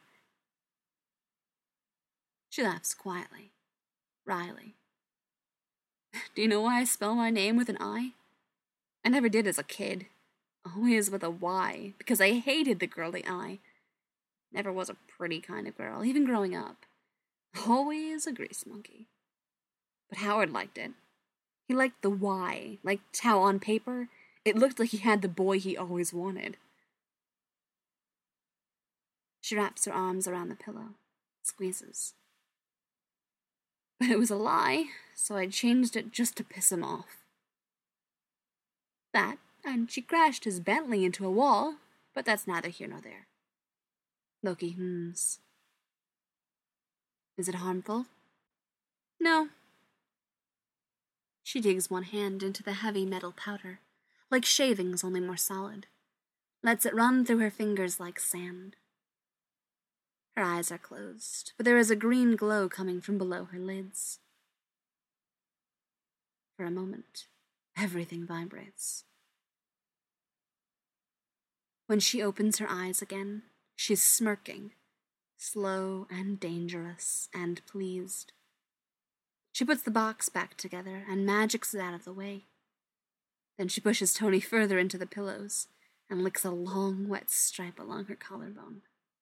She laughs quietly, wryly. Do you know why I spell my name with an I? I never did as a kid. Always with a Y, because I hated the girly I. Never was a pretty kind of girl, even growing up. Always a grease monkey. But Howard liked it. He liked the Y, liked how on paper, it looked like he had the boy he always wanted. She wraps her arms around the pillow, squeezes. But it was a lie, so I changed it just to piss him off. That, and she crashed his Bentley into a wall, but that's neither here nor there. Loki hums. Is it harmful? No. She digs one hand into the heavy metal powder, like shavings, only more solid. Lets it run through her fingers like sand. Her eyes are closed, but there is a green glow coming from below her lids. For a moment, everything vibrates. When she opens her eyes again, she's smirking, slow and dangerous and pleased. She puts the box back together and magics it out of the way. Then she pushes Tony further into the pillows and licks a long, wet stripe along her collarbone.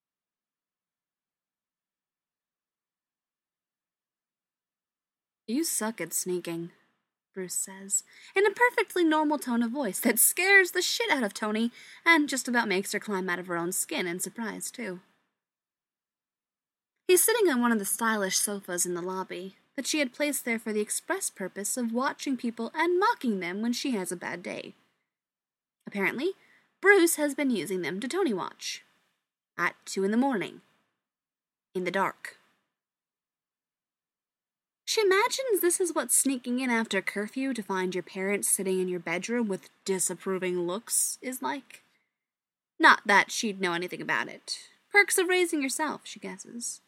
You suck at sneaking, Bruce says, in a perfectly normal tone of voice that scares the shit out of Tony and just about makes her climb out of her own skin in surprise, too. He's sitting on one of the stylish sofas in the lobby that she had placed there for the express purpose of watching people and mocking them when she has a bad day. Apparently, Bruce has been using them to Tony watch. At two in the morning. In the dark. She imagines this is what sneaking in after curfew to find your parents sitting in your bedroom with disapproving looks is like. Not that she'd know anything about it. Perks of raising yourself, she guesses.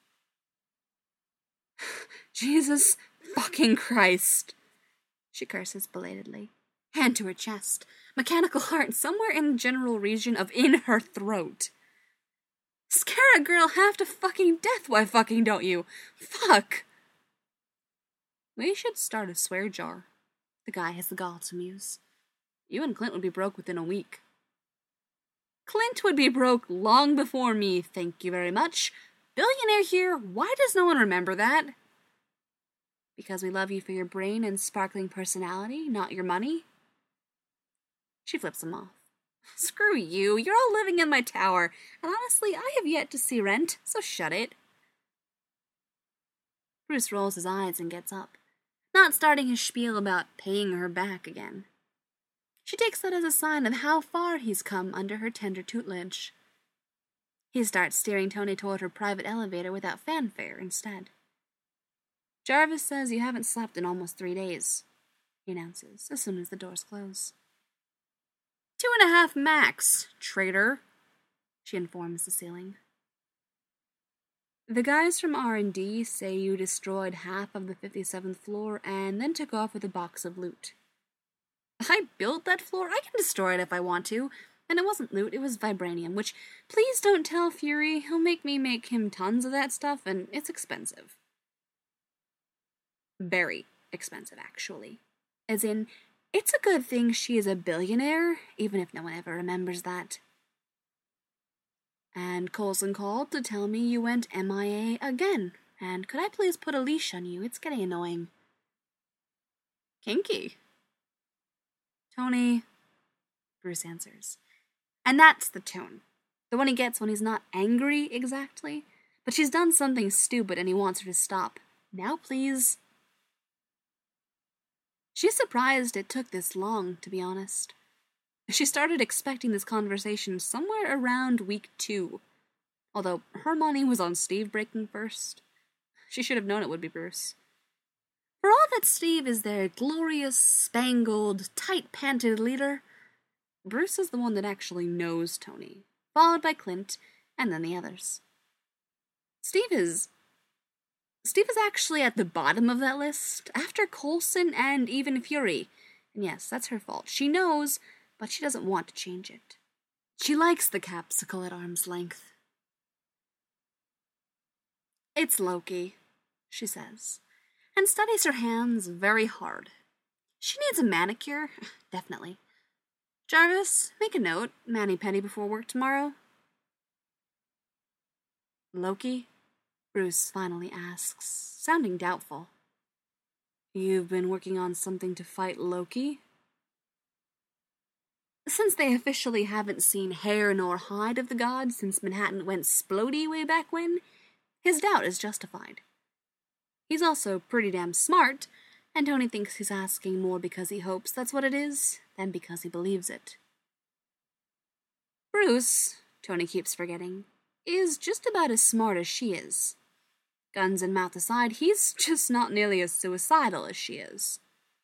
Jesus fucking Christ, she curses belatedly, hand to her chest, mechanical heart somewhere in the general region of in her throat. Scare a girl half to fucking death, why fucking don't you? Fuck! We should start a swear jar, the guy has the gall to muse. You and Clint would be broke within a week. Clint would be broke long before me, thank you very much. Billionaire here, why does no one remember that? Because we love you for your brain and sparkling personality, not your money? She flips him off. Screw you, you're all living in my tower, and honestly, I have yet to see rent, so shut it. Bruce rolls his eyes and gets up, not starting his spiel about paying her back again. She takes that as a sign of how far he's come under her tender tutelage. He starts steering Tony toward her private elevator without fanfare instead. Jarvis says you haven't slept in almost three days, he announces as soon as the doors close. Two and a half max, traitor, she informs the ceiling. The guys from R and D say you destroyed half of the fifty-seventh floor and then took off with a box of loot. I built that floor, I can destroy it if I want to, and it wasn't loot, it was vibranium, which, please don't tell Fury, he'll make me make him tons of that stuff, and it's expensive. Very expensive, actually. As in, it's a good thing she is a billionaire, even if no one ever remembers that. And Coulson called to tell me you went M I A again, and could I please put a leash on you? It's getting annoying. Kinky. Tony, Bruce answers. And that's the tone. The one he gets when he's not angry exactly, but she's done something stupid and he wants her to stop. Now, please. She's surprised it took this long, to be honest. She started expecting this conversation somewhere around week two, although her money was on Steve breaking first. She should have known it would be Bruce. For all that Steve is their glorious, spangled, tight-panted leader, Bruce is the one that actually knows Tony, followed by Clint, and then the others. Steve is... Steve is actually at the bottom of that list, after Coulson and even Fury. And yes, that's her fault. She knows, but she doesn't want to change it. She likes the capsicle at arm's length. It's Loki, she says, and studies her hands very hard. She needs a manicure, definitely. Jarvis, make a note, mani-pedi before work tomorrow. Loki? Bruce finally asks, sounding doubtful. You've been working on something to fight Loki? Since they officially haven't seen hair nor hide of the god since Manhattan went splody way back when, his doubt is justified. He's also pretty damn smart, and Tony thinks he's asking more because he hopes that's what it is than because he believes it. Bruce, Tony keeps forgetting, is just about as smart as she is. Guns and mouth aside, he's just not nearly as suicidal as she is.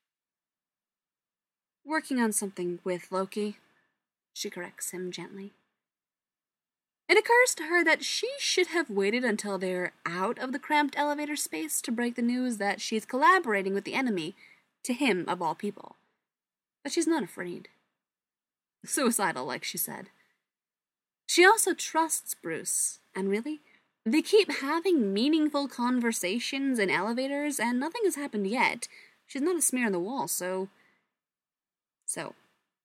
Working on something with Loki, she corrects him gently. It occurs to her that she should have waited until they're out of the cramped elevator space to break the news that she's collaborating with the enemy, to him of all people. But she's not afraid. Suicidal, like she said. She also trusts Bruce, and really, they keep having meaningful conversations in elevators, and nothing has happened yet. She's not a smear on the wall, so... So...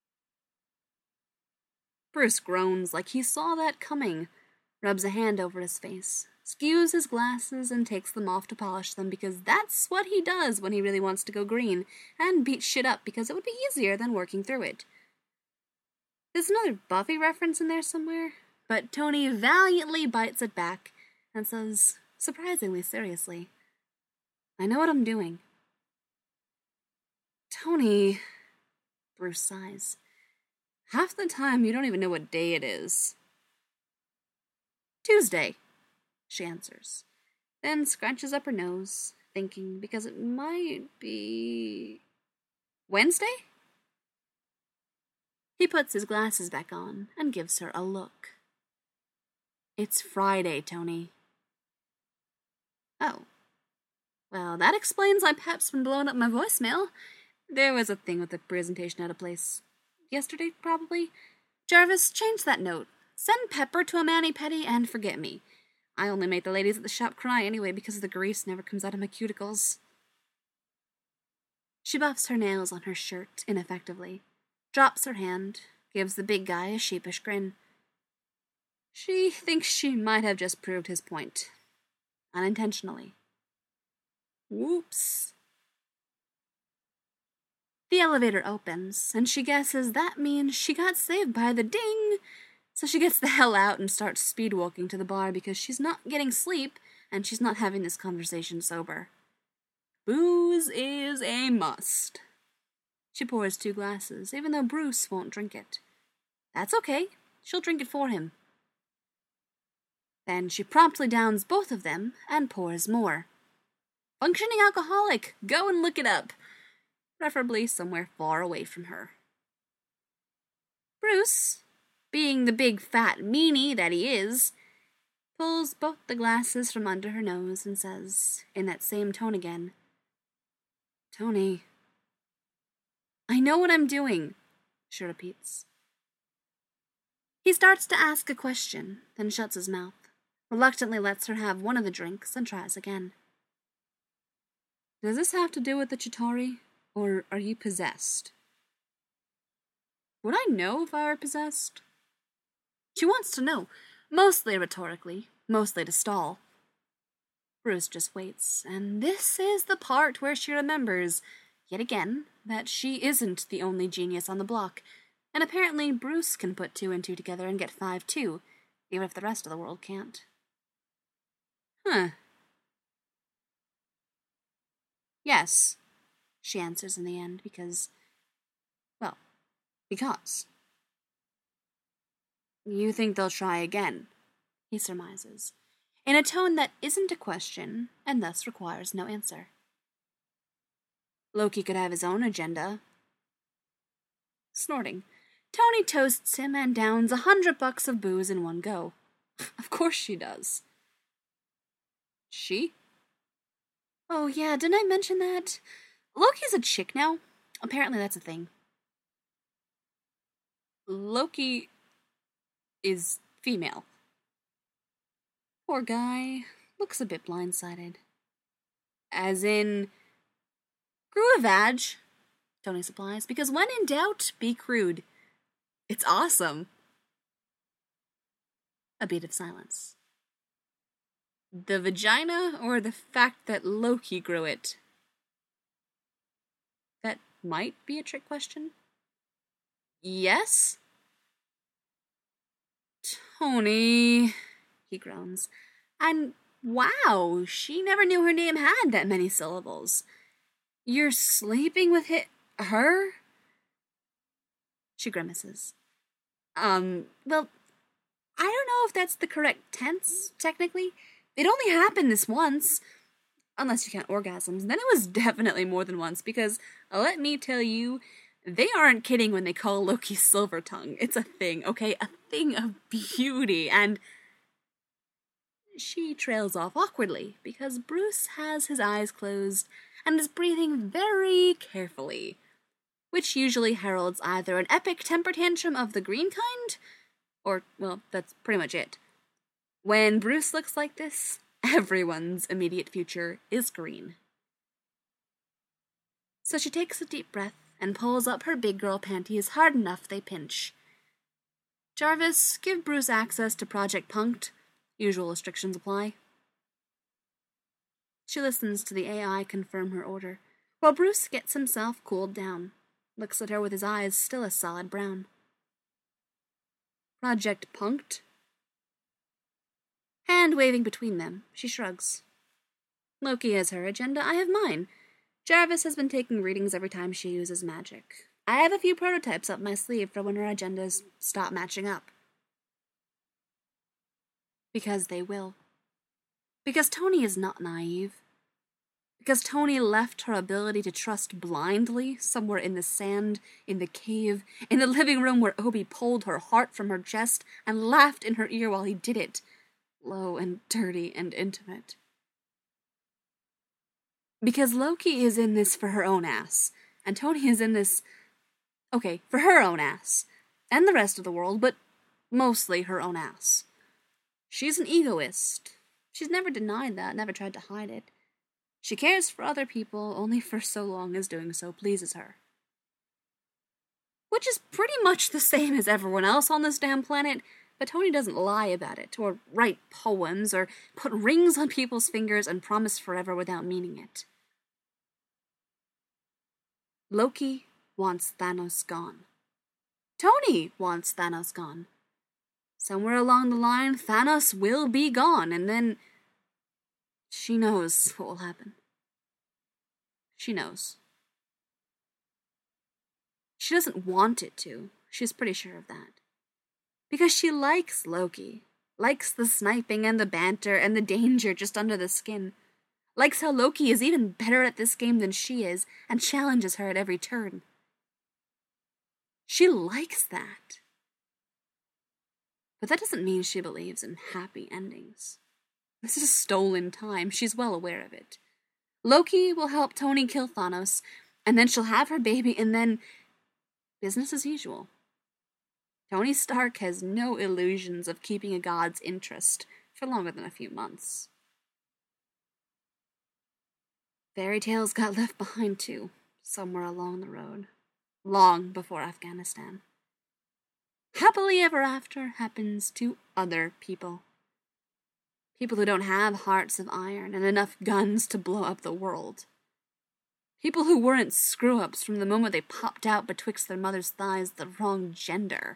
Bruce groans like he saw that coming, rubs a hand over his face, skews his glasses, and takes them off to polish them because that's what he does when he really wants to go green, and beat shit up because it would be easier than working through it. There's another Buffy reference in there somewhere, but Tony valiantly bites it back and says, surprisingly seriously, I know what I'm doing. Tony, Bruce sighs. Half the time you don't even know what day it is. Tuesday, she answers, then scrunches up her nose, thinking because it might be... Wednesday? He puts his glasses back on and gives her a look. It's Friday, Tony. Oh. Well, that explains why Pep's been blowing up my voicemail. There was a thing with the presentation out of place. Yesterday, probably. Jarvis, change that note. Send Pepper to a mani-pedi and forget me. I only make the ladies at the shop cry anyway because the grease never comes out of my cuticles. She buffs her nails on her shirt ineffectively, drops her hand, gives the big guy a sheepish grin. She thinks she might have just proved his point. Unintentionally. Whoops. The elevator opens, and she guesses that means she got saved by the ding. So she gets the hell out and starts speed-walking to the bar because she's not getting sleep and she's not having this conversation sober. Booze is a must. She pours two glasses, even though Bruce won't drink it. That's okay. She'll drink it for him. Then she promptly downs both of them and pours more. Functioning alcoholic. Go and look it up. Preferably somewhere far away from her. Bruce, being the big fat meanie that he is, pulls both the glasses from under her nose and says, in that same tone again, Tony. I know what I'm doing, she repeats. He starts to ask a question, then shuts his mouth, reluctantly lets her have one of the drinks and tries again. Does this have to do with the Chitauri, or are you possessed? Would I know if I were possessed? She wants to know, mostly rhetorically, mostly to stall. Bruce just waits, and this is the part where she remembers, yet again, that she isn't the only genius on the block, and apparently Bruce can put two and two together and get five too, even if the rest of the world can't. Huh. Yes, she answers in the end, because, well, because. You think they'll try again, he surmises, in a tone that isn't a question, and thus requires no answer. Loki could have his own agenda. Snorting, Tony toasts him and downs a hundred bucks of booze in one go. Of course she does. She? Oh yeah, didn't I mention that? Loki's a chick now. Apparently that's a thing. Loki is female. Poor guy. Looks a bit blindsided. As in, grew a vag, Tony supplies, because when in doubt, be crude. It's awesome. A beat of silence. The vagina or the fact that Loki grew it? That might be a trick question. Yes? Tony, he groans. And wow, she never knew her name had that many syllables. You're sleeping with hi- her? She grimaces. Um, well, I don't know if that's the correct tense, technically. It only happened this once. Unless you count orgasms. Then it was definitely more than once, because, uh, let me tell you, they aren't kidding when they call Loki Silver Tongue. It's a thing, okay? A thing of beauty, and she trails off awkwardly, because Bruce has his eyes closed and is breathing very carefully, which usually heralds either an epic temper tantrum of the green kind, or, well, that's pretty much it. When Bruce looks like this, everyone's immediate future is green. So she takes a deep breath and pulls up her big girl panties hard enough they pinch. Jarvis, give Bruce access to Project Punk'd. Usual restrictions apply. She listens to the A I confirm her order, while Bruce gets himself cooled down, looks at her with his eyes still a solid brown. Project Punk'd? Hand waving between them, she shrugs. Loki has her agenda, I have mine. Jarvis has been taking readings every time she uses magic. I have a few prototypes up my sleeve for when her agendas stop matching up. Because they will. Because Tony is not naive. Because Tony left her ability to trust blindly somewhere in the sand, in the cave, in the living room where Obi pulled her heart from her chest and laughed in her ear while he did it, low and dirty and intimate. Because Loki is in this for her own ass, and Tony is in this, okay, for her own ass, and the rest of the world, but mostly her own ass. She's an egoist. She's never denied that, never tried to hide it. She cares for other people only for so long as doing so pleases her. Which is pretty much the same as everyone else on this damn planet, but Tony doesn't lie about it, or write poems, or put rings on people's fingers and promise forever without meaning it. Loki wants Thanos gone. Tony wants Thanos gone. Somewhere along the line, Thanos will be gone, and then she knows what will happen. She knows. She doesn't want it to. She's pretty sure of that. Because she likes Loki. Likes the sniping and the banter and the danger just under the skin. Likes how Loki is even better at this game than she is and challenges her at every turn. She likes that. But that doesn't mean she believes in happy endings. This is stolen time. She's well aware of it. Loki will help Tony kill Thanos, and then she'll have her baby, and then business as usual. Tony Stark has no illusions of keeping a god's interest for longer than a few months. Fairy tales got left behind too, somewhere along the road, long before Afghanistan. Happily ever after happens to other people. People who don't have hearts of iron and enough guns to blow up the world. People who weren't screw-ups from the moment they popped out betwixt their mother's thighs the wrong gender.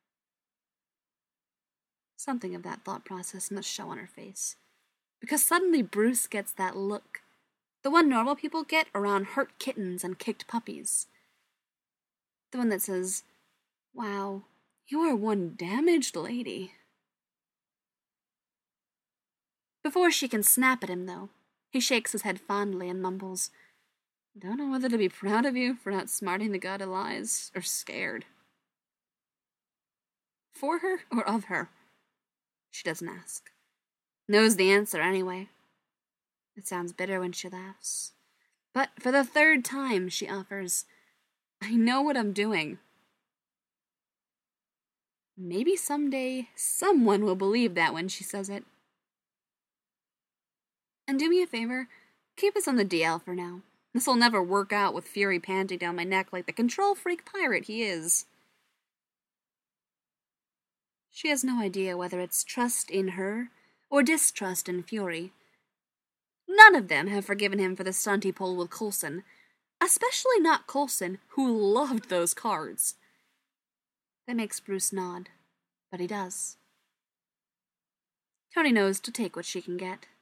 Something of that thought process must show on her face. Because suddenly Bruce gets that look. The one normal people get around hurt kittens and kicked puppies. The one that says, "Wow, you are one damaged lady." Before she can snap at him, though, he shakes his head fondly and mumbles, "Don't know whether to be proud of you for not smarting the god of lies, or scared." For her or of her? She doesn't ask. Knows the answer anyway. It sounds bitter when she laughs. But for the third time, she offers, "I know what I'm doing." Maybe someday someone will believe that when she says it. And do me a favor, keep us on the D L for now. This'll never work out with Fury panting down my neck like the control freak pirate he is. She has no idea whether it's trust in her or distrust in Fury. None of them have forgiven him for the stunt he pulled with Coulson, especially not Coulson, who loved those cards. That makes Bruce nod, but he does. Tony knows to take what she can get.